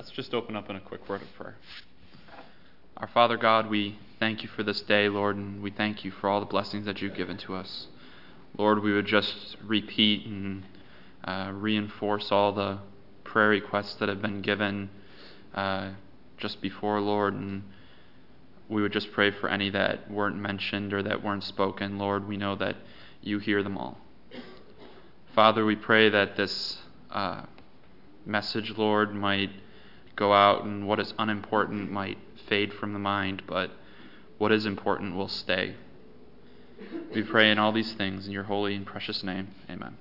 Let's just open up in a quick word of prayer. Our Father God, we thank you for this day, Lord, and we thank you for all the blessings that you've given to us. Lord, we would just repeat and reinforce all the prayer requests that have been given just before, Lord, and we would just pray for any that weren't mentioned or that weren't spoken. Lord, we know that you hear them all. Father, we pray that this message, Lord, might go out and what is unimportant might fade from the mind, but what is important will stay. We pray in all these things in your holy and precious name. Amen.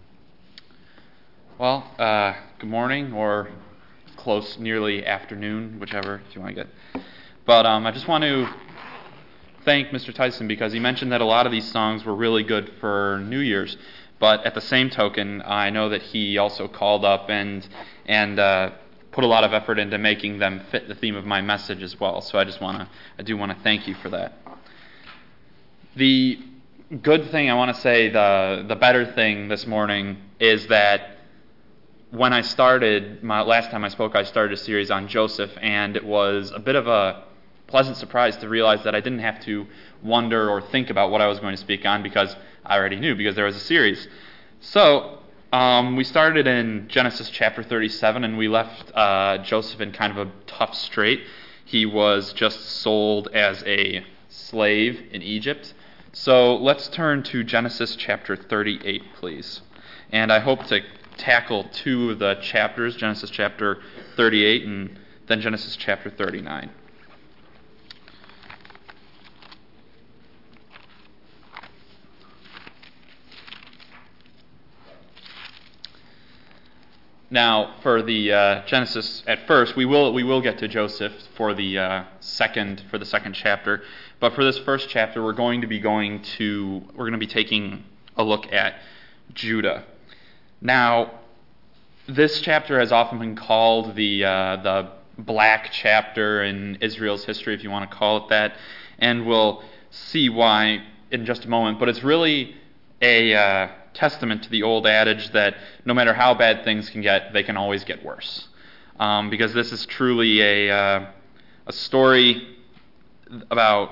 Well, good morning or close, nearly afternoon, whichever, if you want to get. But I just want to thank Mr. Tyson because he mentioned that a lot of these songs were really good for New Year's. But at the same token, I know that he also called up and put a lot of effort into making them fit the theme of my message as well. So I do want to thank you for that. The good thing I want to say, the better thing this morning is that when I started, last time I spoke, I started a series on Joseph, and it was a bit of a pleasant surprise to realize that I didn't have to wonder or think about what I was going to speak on because I already knew, because there was a series. So we started in Genesis chapter 37, and we left Joseph in kind of a tough strait. He was just sold as a slave in Egypt. So let's turn to Genesis chapter 38, please. And I hope to tackle two of the chapters, Genesis chapter 38 and then Genesis chapter 39. Now, for the Genesis at first, we will get to Joseph for the second chapter, but for this first chapter, we're going to be taking a look at Judah. Now, this chapter has often been called the black chapter in Israel's history, if you want to call it that, and we'll see why in just a moment. But it's really a testament to the old adage that no matter how bad things can get, they can always get worse. Because this is truly a story about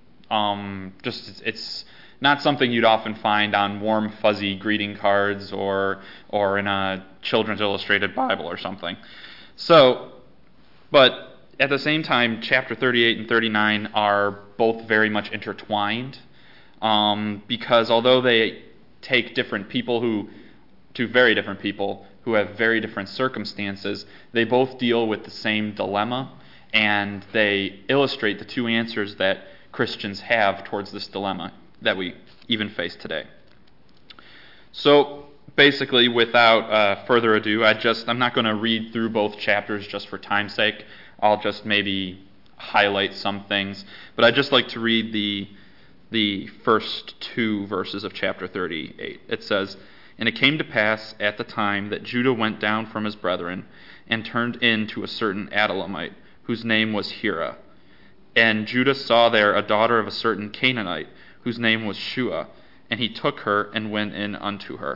it's not something you'd often find on warm, fuzzy greeting cards or in a children's illustrated Bible or something. So, but at the same time, chapter 38 and 39 are both very much intertwined because although they take different people very different people who have very different circumstances, they both deal with the same dilemma, and they illustrate the two answers that Christians have towards this dilemma that we even face today. So basically, without further ado, I'm not going to read through both chapters just for time's sake. I'll just maybe highlight some things, but I'd just like to read the first two verses of chapter 38. It says, "And it came to pass at the time that Judah went down from his brethren and turned in to a certain Adullamite, whose name was Hira. And Judah saw there a daughter of a certain Canaanite, whose name was Shua, and he took her and went in unto her."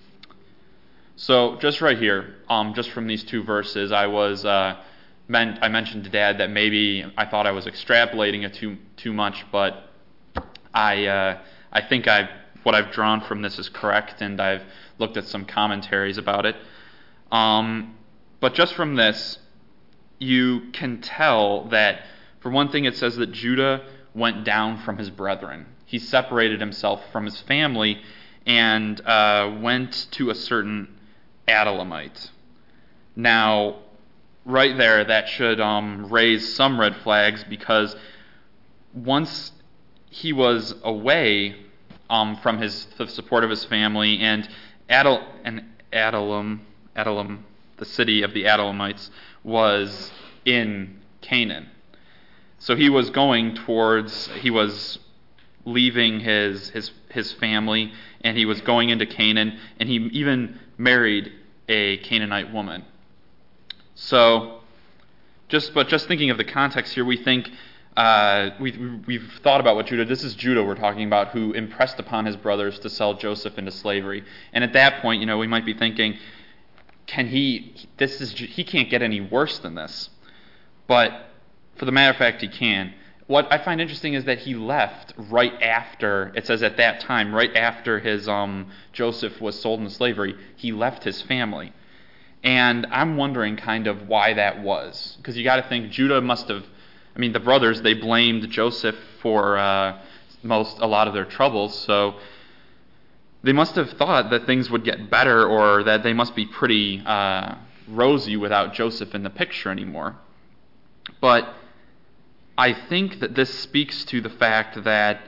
So just right here, just from these two verses, I mentioned to Dad that maybe I thought I was extrapolating it too much, but I think what I've drawn from this is correct, and I've looked at some commentaries about it. But just from this, you can tell that, for one thing, it says that Judah went down from his brethren. He separated himself from his family and went to a certain Adullamite. Now, right there, that should raise some red flags, because once he was away from the support of his family, and Adullam, the city of the Adulamites, was in Canaan. So he was leaving his family, and he was going into Canaan, and he even married a Canaanite woman. So, just thinking of the context here, we think we've thought about what Judah. This is Judah we're talking about, who impressed upon his brothers to sell Joseph into slavery. And at that point, we might be thinking, he can't get any worse than this. But for the matter of fact, he can. What I find interesting is that he left right after, it says at that time, right after his Joseph was sold into slavery, he left his family. And I'm wondering kind of why that was. Because you got to think Judah must have, the brothers, they blamed Joseph for a lot of their troubles, so they must have thought that things would get better, or that they must be pretty rosy without Joseph in the picture anymore. But I think that this speaks to the fact that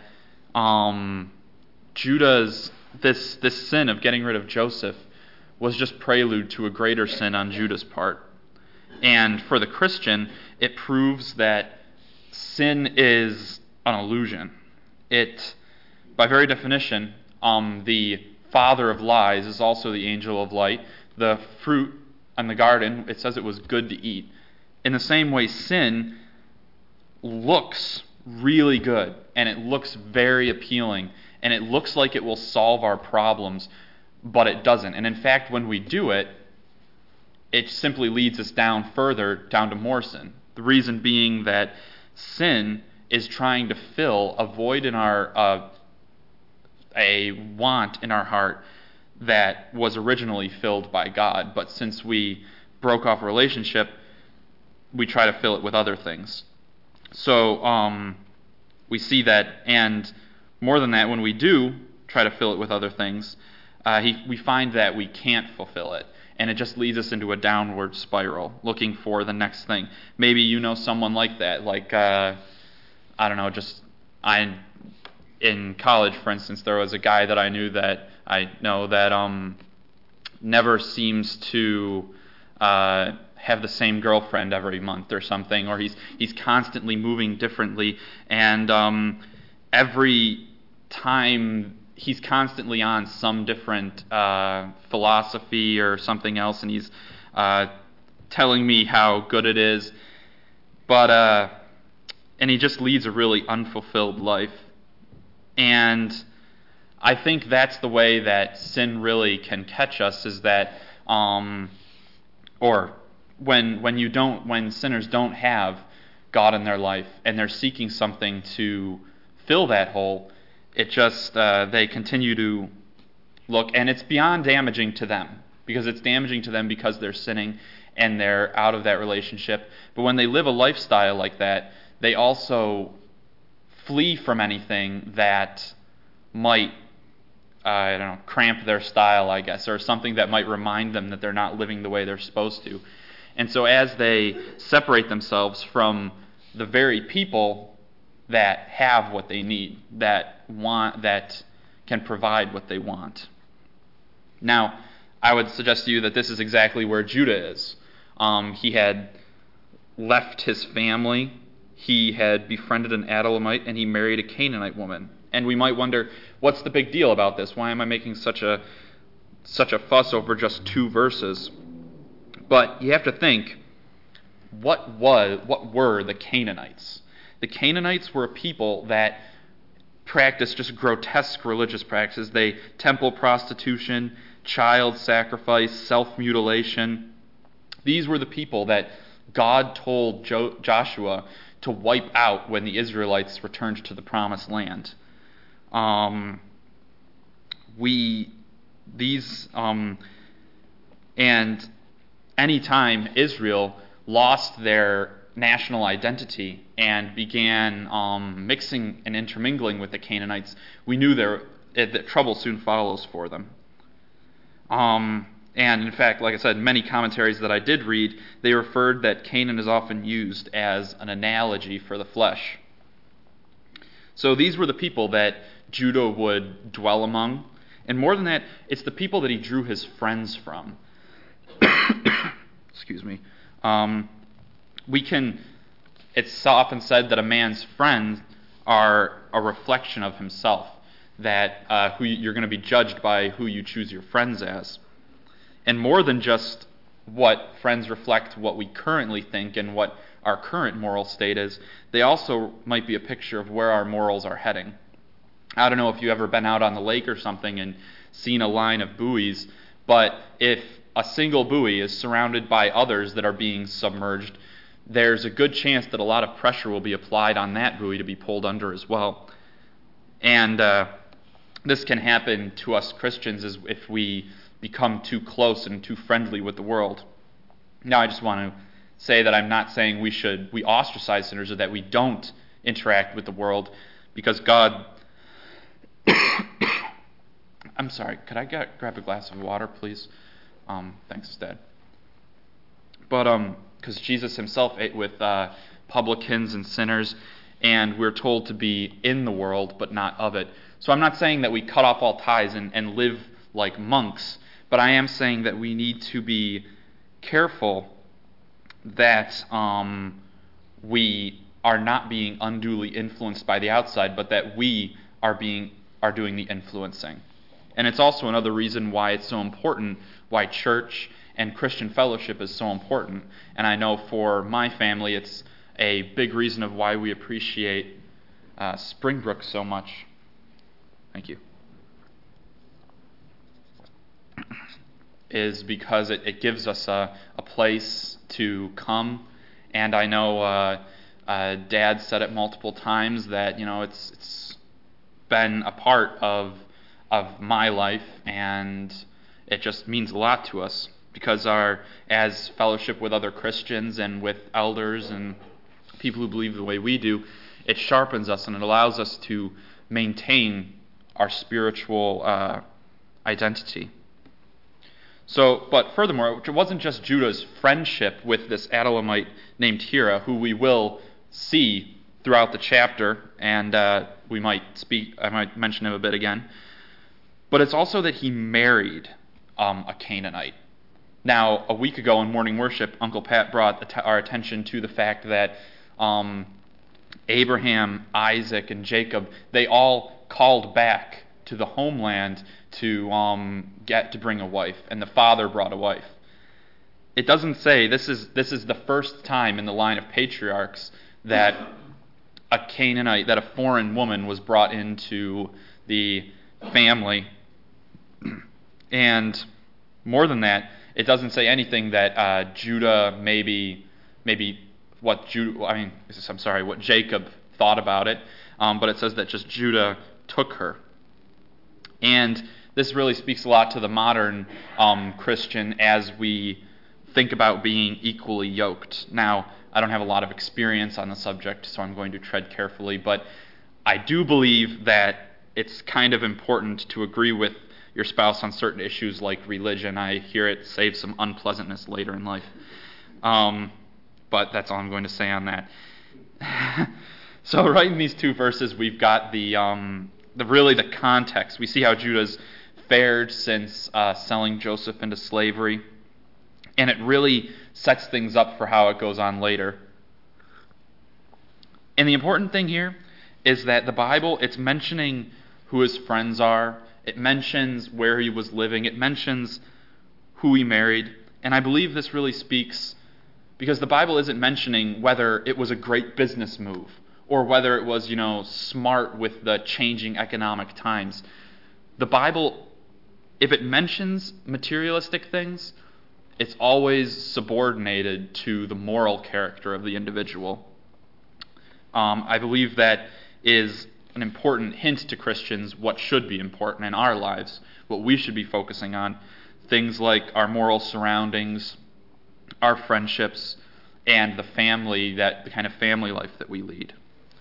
Judah's this sin of getting rid of Joseph was just prelude to a greater sin on Judah's part. And for the Christian, it proves that sin is an illusion. It, by very definition, the father of lies is also the angel of light. The fruit on the garden, it says it was good to eat. In the same way, sin looks really good, and it looks very appealing, and it looks like it will solve our problems, but it doesn't. And in fact, when we do it, it simply leads us down to more sin. The reason being that sin is trying to fill a void in our, a want in our heart that was originally filled by God. But since we broke off a relationship, we try to fill it with other things. So we see that, and more than that, when we do try to fill it with other things, we find that we can't fulfill it, and it just leads us into a downward spiral, looking for the next thing. Maybe you know someone like that, like, in college, for instance, there was a guy that I know that never seems to have the same girlfriend every month or something, or he's constantly moving differently, and every time he's constantly on some different philosophy or something else, and he's telling me how good it is, but and he just leads a really unfulfilled life. And I think that's the way that sin really can catch us, is that or when sinners don't have God in their life and they're seeking something to fill that hole, it just they continue to look, and it's beyond damaging to them, because it's damaging to them because they're sinning and they're out of that relationship. But when they live a lifestyle like that, they also flee from anything that might cramp their style, I guess, or something that might remind them that they're not living the way they're supposed to. And so as they separate themselves from the very people that have what they need, that can provide what they want. Now, I would suggest to you that this is exactly where Judah is. He had left his family, he had befriended an Adullamite, and he married a Canaanite woman. And we might wonder, what's the big deal about this? Why am I making such a fuss over just 2 verses? But you have to think, what were the Canaanites? The Canaanites were a people that practiced just grotesque religious practices. They temple prostitution, child sacrifice, self-mutilation. These were the people that God told Joshua to wipe out when the Israelites returned to the Promised Land. And anytime Israel lost their national identity and began mixing and intermingling with the Canaanites, we knew that trouble soon follows for them. And in fact, like I said, many commentaries that I did read, they referred that Canaan is often used as an analogy for the flesh. So these were the people that Judah would dwell among. And more than that, it's the people that he drew his friends from. Excuse me. It's often said that a man's friends are a reflection of himself, that you're going to be judged by who you choose your friends as. And more than just what friends reflect what we currently think and what our current moral state is, they also might be a picture of where our morals are heading. I don't know if you've ever been out on the lake or something and seen a line of buoys, but if a single buoy is surrounded by others that are being submerged, there's a good chance that a lot of pressure will be applied on that buoy to be pulled under as well. And this can happen to us Christians if we become too close and too friendly with the world. Now, I just want to say that I'm not saying we ostracize sinners or that we don't interact with the world, because God... I'm sorry, could I grab a glass of water, please? Thanks, Dad. But because Jesus himself ate with publicans and sinners, and we're told to be in the world but not of it. So I'm not saying that we cut off all ties and live like monks, but I am saying that we need to be careful that we are not being unduly influenced by the outside, but that we are doing the influencing. And it's also another reason why it's so important, why church and Christian fellowship is so important. And I know for my family, it's a big reason of why we appreciate Springbrook so much. Thank you. Is because it gives us a place to come. And I know Dad said it multiple times that, it's been a part of my life, and it just means a lot to us, because as fellowship with other Christians and with elders and people who believe the way we do, it sharpens us and it allows us to maintain our spiritual identity. So, but furthermore, it wasn't just Judah's friendship with this Adullamite named Hira, who we will see throughout the chapter, and I might mention him a bit again, but it's also that he married a Canaanite. Now, a week ago in morning worship, Uncle Pat brought our attention to the fact that Abraham, Isaac, and Jacob, they all called back to the homeland to bring a wife, and the father brought a wife. It doesn't say this is the first time in the line of patriarchs that a Canaanite, that a foreign woman was brought into the family. And more than that, it doesn't say anything that Judah what Jacob thought about it, but it says that just Judah took her. And this really speaks a lot to the modern Christian as we think about being equally yoked. Now, I don't have a lot of experience on the subject, so I'm going to tread carefully, but I do believe that it's kind of important to agree with your spouse on certain issues like religion. I hear it saves some unpleasantness later in life. But that's all I'm going to say on that. So right in these two verses, we've got the context. We see how Judah's fared since selling Joseph into slavery, and it really sets things up for how it goes on later. And the important thing here is that the Bible, it's mentioning who his friends are, it mentions where he was living, it mentions who he married, and I believe this really speaks because the Bible isn't mentioning whether it was a great business move or whether it was, smart with the changing economic times. The Bible, if it mentions materialistic things, it's always subordinated to the moral character of the individual. I believe that is an important hint to Christians what should be important in our lives, what we should be focusing on, things like our moral surroundings, our friendships, and the kind of family life that we lead.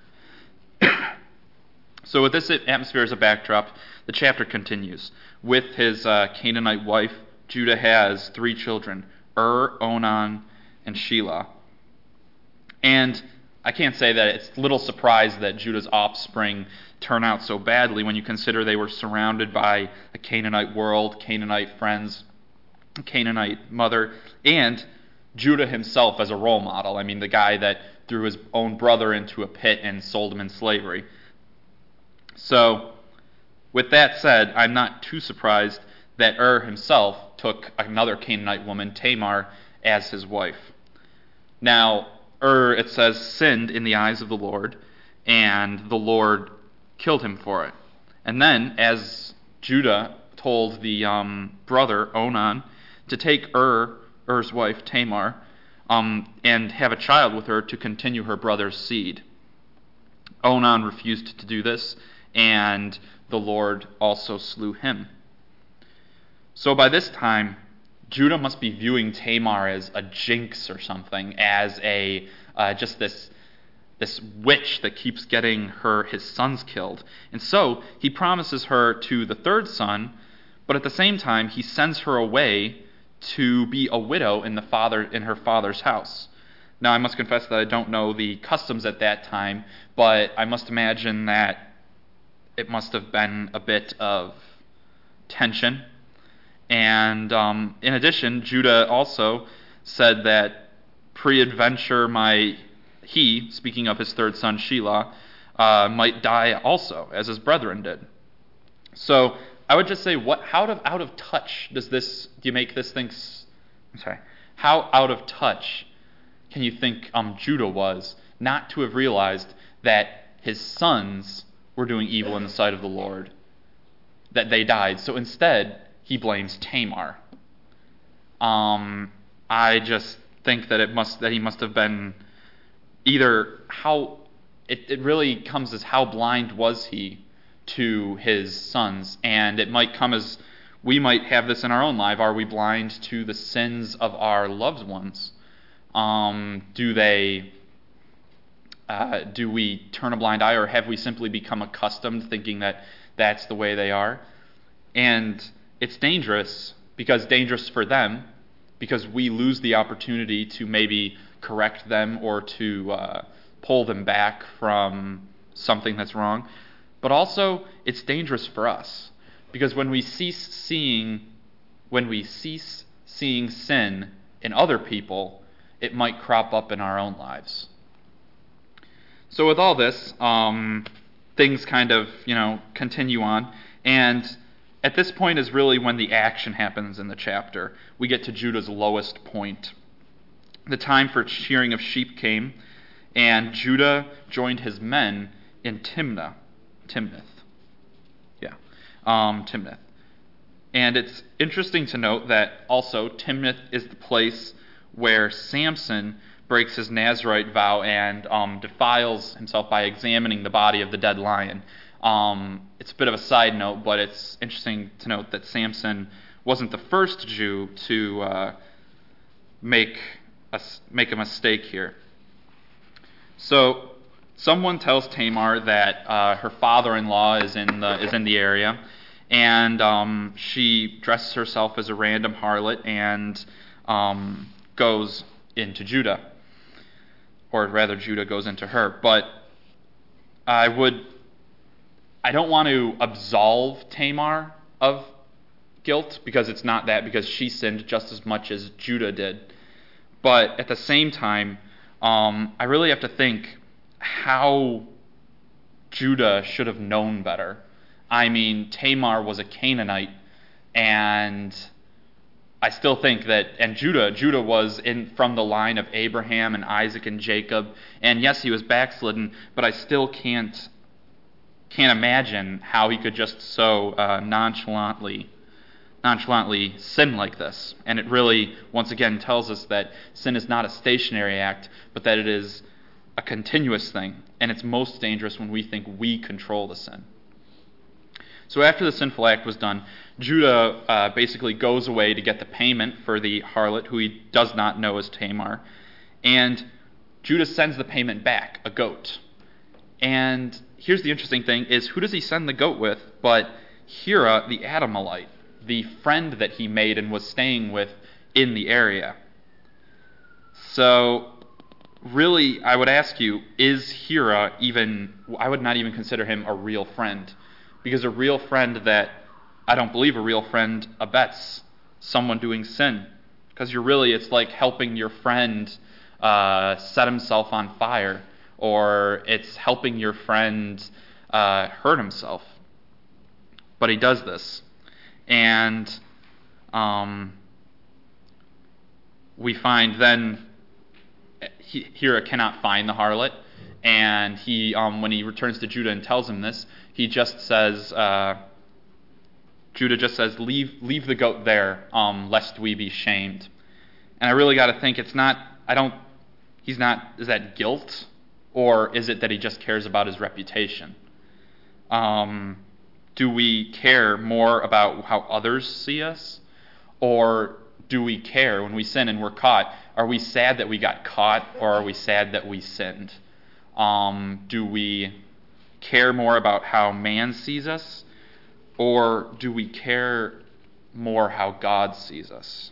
So with this atmosphere as a backdrop, the chapter continues. With his Canaanite wife, Judah has 3 children, Onan, and Shelah. And I can't say that it's little surprise that Judah's offspring turn out so badly when you consider they were surrounded by a Canaanite world, Canaanite friends, Canaanite mother, and Judah himself as a role model. I mean, the guy that threw his own brother into a pit and sold him in slavery. So, with that said, I'm not too surprised that himself took another Canaanite woman, Tamar, as his wife. Now, it says, sinned in the eyes of the Lord, and the Lord killed him for it. And then, as Judah told the brother, Onan, to take Er's wife, Tamar, and have a child with her to continue her brother's seed. Onan refused to do this, and the Lord also slew him. So by this time, Judah must be viewing Tamar as a jinx or something, as a just this witch that keeps getting his sons killed. And so he promises her to the third son, but at the same time he sends her away to be a widow in her father's house. Now I must confess that I don't know the customs at that time, but I must imagine that it must have been a bit of tension. And in addition, Judah also said that peradventure speaking of his third son Shelah, might die also, as his brethren did. So I would just say, how out of touch do you make this thing? How out of touch can you think Judah was not to have realized that his sons were doing evil in the sight of the Lord, that they died? So instead, he blames Tamar. I just think that he must have been either it really comes as how blind was he to his sons, and it might come as we might have this in our own life. Are we blind to the sins of our loved ones? Do we turn a blind eye, or have we simply become accustomed thinking that that's the way they are? And it's dangerous for them, because we lose the opportunity to maybe correct them or to pull them back from something that's wrong. But also, it's dangerous for us, because when we cease seeing sin in other people, it might crop up in our own lives. So with all this, things kind of continue on, and at this point is really when the action happens in the chapter. We get to Judah's lowest point. The time for shearing of sheep came, and Judah joined his men in Timnath. And it's interesting to note that also Timnath is the place where Samson breaks his Nazirite vow and defiles himself by examining the body of the dead lion. It's a bit of a side note, but it's interesting to note that Samson wasn't the first Jew to make a mistake here. So someone tells Tamar that her father-in-law is in the area, and she dresses herself as a random harlot and goes into Judah, or rather Judah goes into her. But I don't want to absolve Tamar of guilt, because it's not that, because she sinned just as much as Judah did. But at the same time, I really have to think how Judah should have known better. I mean, Tamar was a Canaanite, and I still think that, and Judah was from the line of Abraham and Isaac and Jacob, and yes, he was backslidden, but I still can't imagine how he could just so nonchalantly sin like this. And it really, once again, tells us that sin is not a stationary act, but that it is a continuous thing, and it's most dangerous when we think we control the sin. So after the sinful act was done, Judah basically goes away to get the payment for the harlot, who he does not know as Tamar, and Judah sends the payment back, a goat. And here's the interesting thing, is who does he send the goat with but Hira the Adamite, the friend that he made and was staying with in the area. So really, I would ask you, is Hira I would not even consider him a real friend, because a real friend I don't believe a real friend abets someone doing sin, because it's like helping your friend set himself on fire, or it's helping your friend hurt himself. But he does this. And we find then Hira cannot find the harlot, and he when he returns to Judah and tells him this, he just says, Judah just says, leave the goat there, lest we be shamed. And I really got to think, is that guilt? Or is it that he just cares about his reputation? Do we care more about how others see us? Or do we care when we sin and we're caught? Are we sad that we got caught, or are we sad that we sinned? Do we care more about how man sees us, or do we care more how God sees us?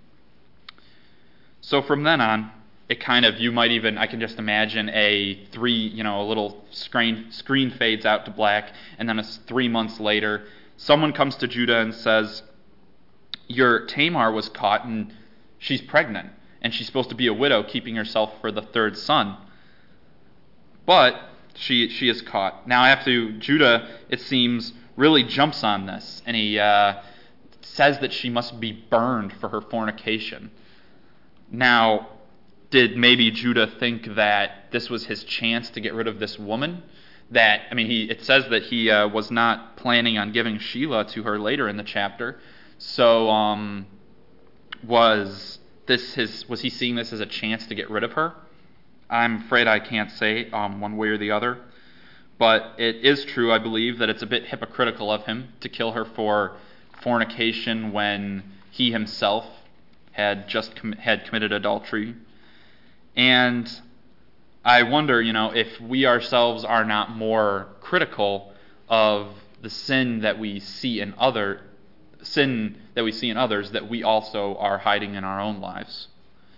So from then on, it kind of, I can just imagine a little screen fades out to black, and then 3 months later, someone comes to Judah and says, your Tamar was caught, and she's pregnant, and she's supposed to be a widow, keeping herself for the third son. But she is caught. Now Judah, it seems, really jumps on this, and he says that she must be burned for her fornication. Now, did maybe Judah think that this was his chance to get rid of this woman? It says that he was not planning on giving Shelah to her later in the chapter. So, was he seeing this as a chance to get rid of her? I'm afraid I can't say one way or the other. But it is true, I believe, that it's a bit hypocritical of him to kill her for fornication when he himself had committed adultery. And I wonder, if we ourselves are not more critical of the sin that we see in others, that we also are hiding in our own lives.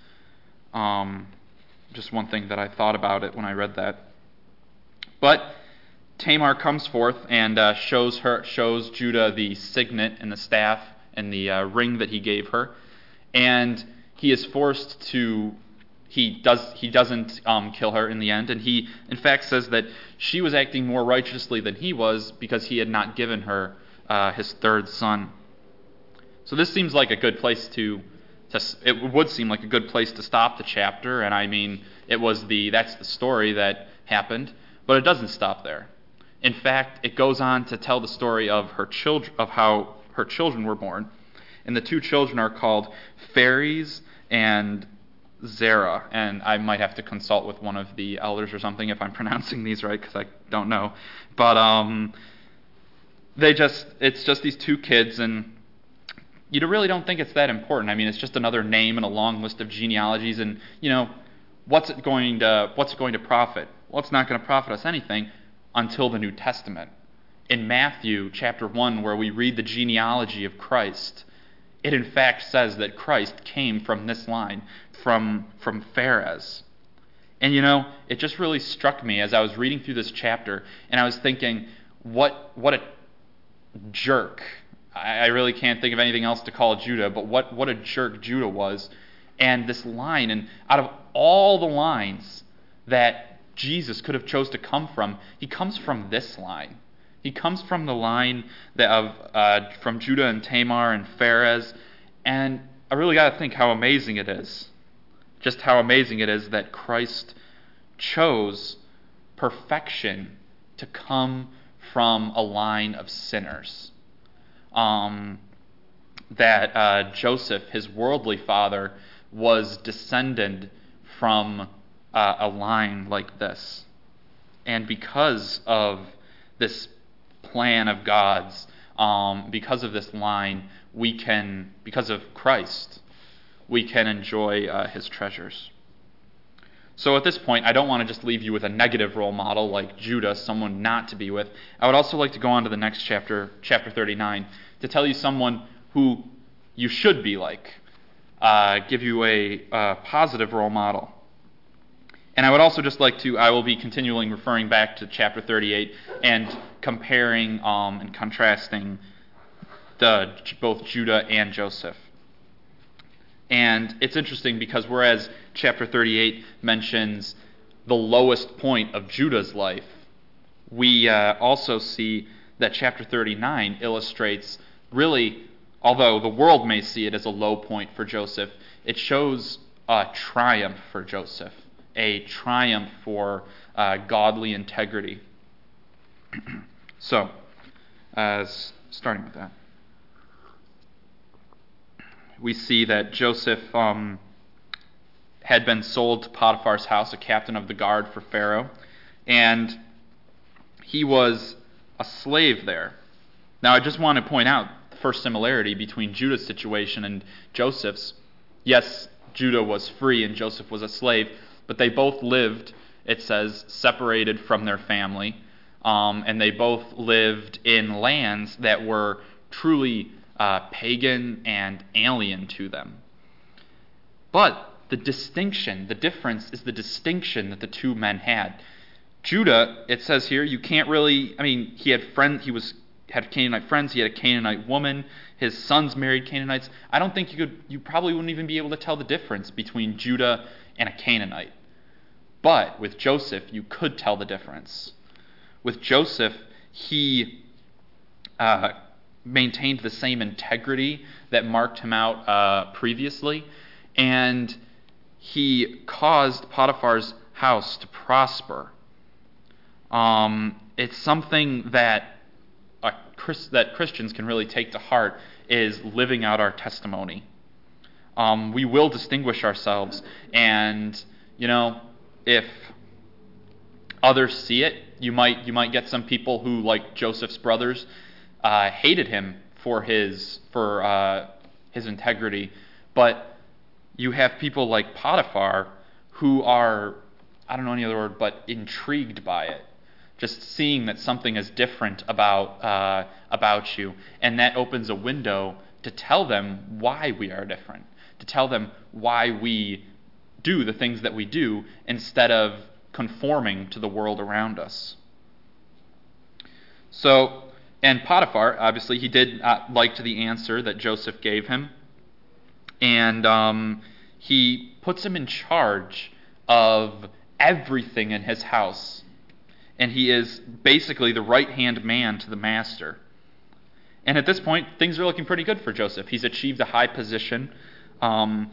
Just one thing that I thought about it when I read that. But Tamar comes forth and shows Judah the signet and the staff and the ring that he gave her, and he is forced to. He doesn't kill her in the end, and he in fact says that she was acting more righteously than he was because he had not given her his third son. So this seems like a good place it would seem like a good place to stop the chapter, and that's the story that happened, but it doesn't stop there. In fact, it goes on to tell the story of how her children were born, and the two children are called Phares and Zerah, and I might have to consult with one of the elders or something if I'm pronouncing these right, because I don't know. But it's just these two kids, and you really don't think it's that important. It's just another name in a long list of genealogies, and what's it going to profit? Well, it's not going to profit us anything until the New Testament. In Matthew chapter 1, where we read the genealogy of Christ, it in fact says that Christ came from this line, from Phares. And it just really struck me as I was reading through this chapter, and I was thinking, what a jerk. I really can't think of anything else to call Judah, but what a jerk Judah was. And this line, and out of all the lines that Jesus could have chose to come from, he comes from this line. He comes from the line from Judah and Tamar and Phares, and I really got to think how amazing it is. Just how amazing it is that Christ chose perfection to come from a line of sinners. That Joseph, his worldly father, was descended from a line like this. And because of this plan of God's, because of this line, because of Christ, we can enjoy his treasures. So at this point, I don't want to just leave you with a negative role model like Judah, someone not to be with. I would also like to go on to the next chapter, chapter 39, to tell you someone who you should be like, give you a positive role model. And I would also just I will be continually referring back to chapter 38 and comparing and contrasting both Judah and Joseph. And it's interesting because whereas chapter 38 mentions the lowest point of Judah's life, we also see that chapter 39 illustrates, really, although the world may see it as a low point for Joseph, it shows a triumph for Joseph, a triumph for godly integrity. So, starting with that. we see that Joseph had been sold to Potiphar's house, a captain of the guard for Pharaoh, and he was a slave there. Now, I just want to point out the first similarity between Judah's situation and Joseph's. Yes, Judah was free and Joseph was a slave, but they both lived, it says, separated from their family, and they both lived in lands that were truly pagan and alien to them. But the difference is the distinction that the two men had. Judah, it says here, you can't really, he had had Canaanite friends, he had a Canaanite woman, his sons married Canaanites. I don't think you probably wouldn't even be able to tell the difference between Judah and a Canaanite. But with Joseph, you could tell the difference. With Joseph, he maintained the same integrity that marked him out previously, and he caused Potiphar's house to prosper. It's something that Christians can really take to heart, is living out our testimony. We will distinguish ourselves, and if others see it, you might get some people who, like Joseph's brothers, hated him for his integrity, but you have people like Potiphar who are, I don't know any other word, but intrigued by it. Just seeing that something is different about you, and that opens a window to tell them why we are different, to tell them why we do the things that we do instead of conforming to the world around us. So, and Potiphar, obviously, he did like to the answer that Joseph gave him, and he puts him in charge of everything in his house. And he is basically the right-hand man to the master. And at this point, things are looking pretty good for Joseph. He's achieved a high position. And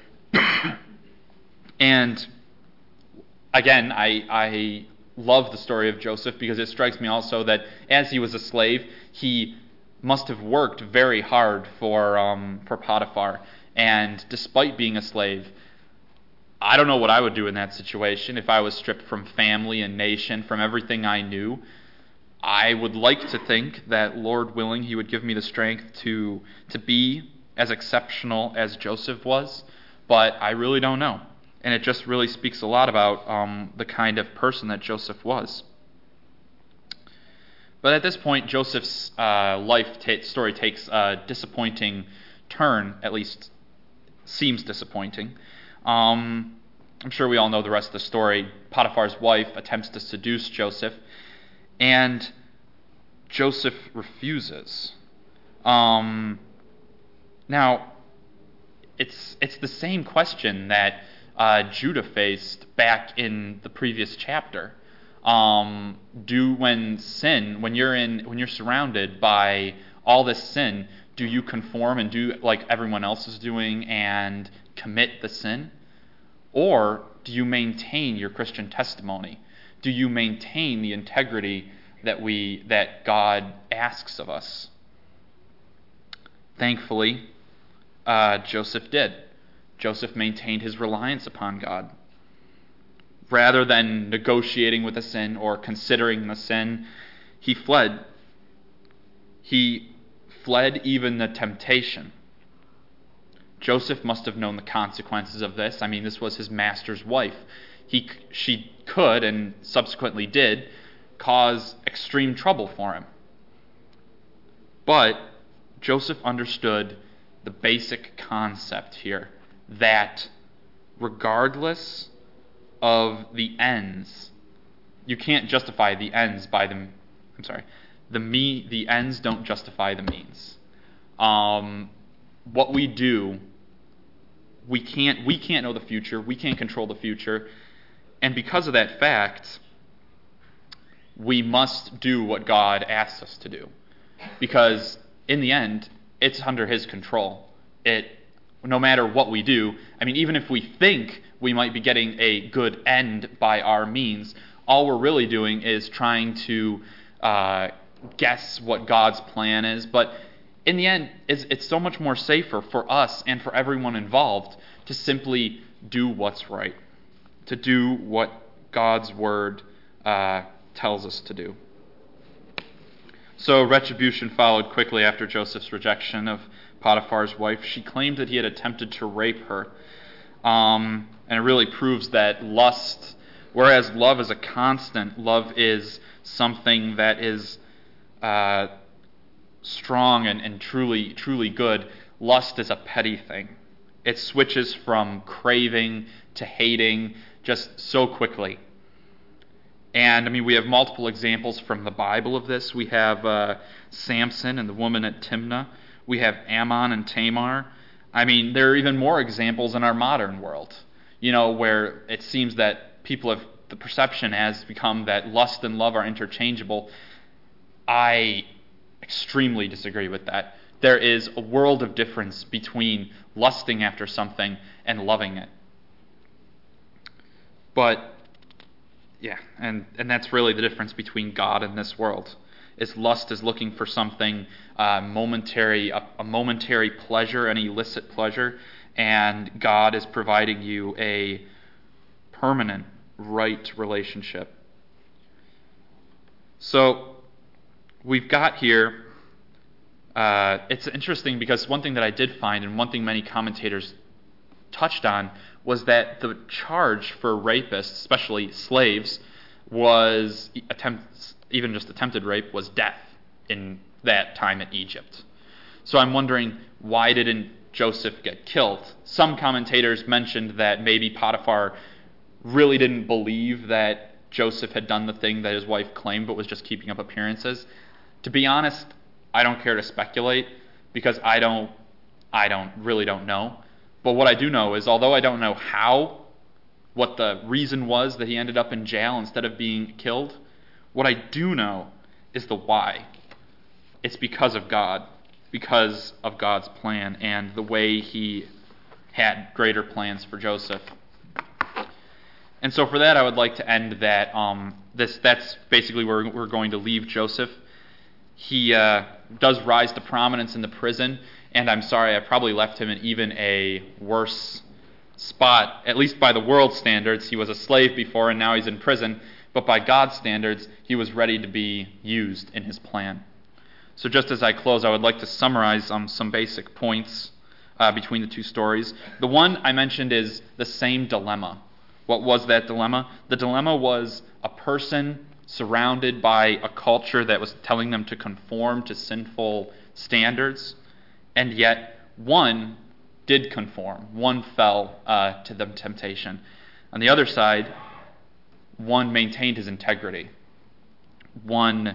again, I love the story of Joseph because it strikes me also that as he was a slave, he must have worked very hard for Potiphar. And despite being a slave, I don't know what I would do in that situation if I was stripped from family and nation, from everything I knew. I would like to think that, Lord willing, he would give me the strength to be as exceptional as Joseph was, but I really don't know. And it just really speaks a lot about the kind of person that Joseph was. But at this point, Joseph's story takes a disappointing turn, at least seems disappointing. I'm sure we all know the rest of the story. Potiphar's wife attempts to seduce Joseph, and Joseph refuses. Now, it's the same question that Judah faced back in the previous chapter. When you're surrounded by all this sin, do you conform and do like everyone else is doing and commit the sin? Or do you maintain your Christian testimony? Do you maintain the integrity that God asks of us? Thankfully, Joseph did. Joseph maintained his reliance upon God. Rather than negotiating with the sin or considering the sin, he fled. He fled even the temptation. Joseph must have known the consequences of this. This was his master's wife. She could, and subsequently did, cause extreme trouble for him. But Joseph understood the basic concept here, that regardless of the ends, you can't justify the ends by them. The ends don't justify the means. What we do, we can't know the future. We can't control the future, and because of that fact, we must do what God asks us to do, because in the end, it's under His control. No matter what we do, even if we think we might be getting a good end by our means, all we're really doing is trying to guess what God's plan is. But in the end, it's so much more safer for us and for everyone involved to simply do what's right, to do what God's word tells us to do. So retribution followed quickly after Joseph's rejection of Potiphar's wife. She claimed that he had attempted to rape her. And it really proves that lust, whereas love is a constant, love is something that is strong and truly good. Lust is a petty thing. It switches from craving to hating just so quickly. And, we have multiple examples from the Bible of this. We have Samson and the woman at Timnah. We have Ammon and Tamar. There are even more examples in our modern world, where it seems that the perception has become that lust and love are interchangeable. I extremely disagree with that. There is a world of difference between lusting after something and loving it. But, yeah, and that's really the difference between God and this world. Lust is looking for something momentary, a momentary pleasure, an illicit pleasure, and God is providing you a permanent, right relationship. So we've got here, it's interesting because one thing that I did find, and one thing many commentators touched on, was that the charge for rapists, especially slaves, was even just attempted rape, was death in that time in Egypt. So I'm wondering, why didn't Joseph get killed? Some commentators mentioned that maybe Potiphar really didn't believe that Joseph had done the thing that his wife claimed, but was just keeping up appearances. To be honest, I don't care to speculate, because I really don't know. But what I do know is, although I don't know what the reason was that he ended up in jail instead of being killed, what I do know is the why. It's because of God, because of God's plan and the way he had greater plans for Joseph. And so for that, I would like to end that. That's basically where we're going to leave Joseph. He does rise to prominence in the prison, and I'm sorry, I probably left him in even a worse spot, at least by the world standards. He was a slave before, and now he's in prison. But by God's standards, he was ready to be used in his plan. So just as I close, I would like to summarize some basic points between the two stories. The one I mentioned is the same dilemma. What was that dilemma? The dilemma was a person surrounded by a culture that was telling them to conform to sinful standards, and yet one did conform. One fell to the temptation. On the other side, one maintained his integrity. One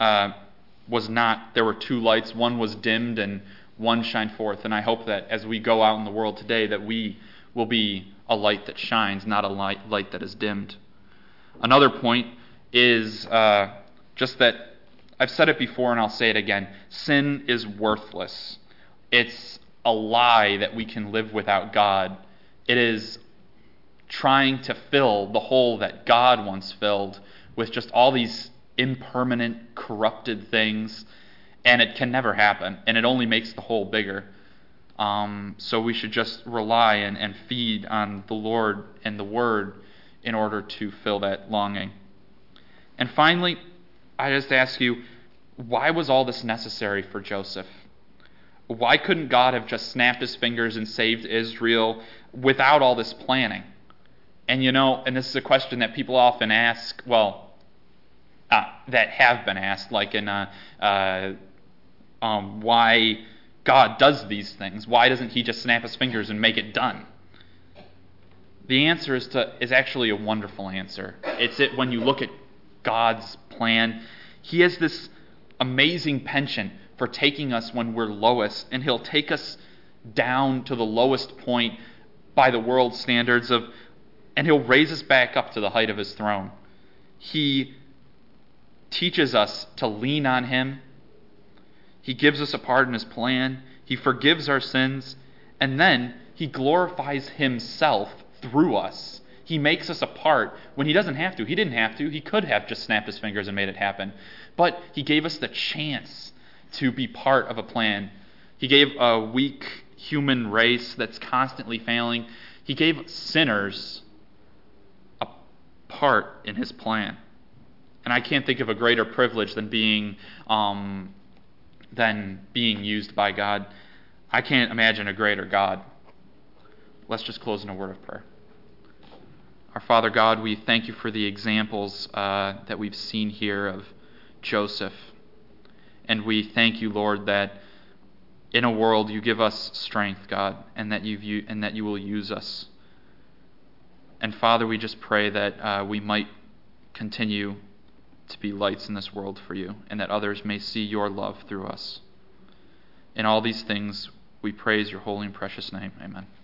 was not. There were two lights. One was dimmed and one shined forth. And I hope that as we go out in the world today, that we will be a light that shines, not a light that is dimmed. Another point is just that I've said it before and I'll say it again. Sin is worthless. It's a lie that we can live without God. It is trying to fill the hole that God once filled with just all these impermanent, corrupted things, and it can never happen, and it only makes the hole bigger. So we should just rely and feed on the Lord and the Word in order to fill that longing. And finally, I just ask you, why was all this necessary for Joseph? Why couldn't God have just snapped his fingers and saved Israel without all this planning? And and this is a question that people often ask, that have been asked, like in why God does these things. Why doesn't he just snap his fingers and make it done? The answer is actually a wonderful answer. It's when you look at God's plan. He has this amazing penchant for taking us when we're lowest, and he'll take us down to the lowest point by the world standards and he'll raise us back up to the height of his throne. He teaches us to lean on him. He gives us a part in his plan. He forgives our sins. And then he glorifies himself through us. He makes us a part when he doesn't have to. He didn't have to. He could have just snapped his fingers and made it happen. But he gave us the chance to be part of a plan. He gave a weak human race that's constantly failing. He gave sinners a part in his plan. And I can't think of a greater privilege than being used by God. I can't imagine a greater God. Let's just close in a word of prayer. Our Father God, we thank you for the examples that we've seen here of Joseph. And we thank you, Lord, that in a world you give us strength, God, and that you will use us. And Father, we just pray that we might continue to be lights in this world for you, and that others may see your love through us. In all these things, we praise your holy and precious name. Amen.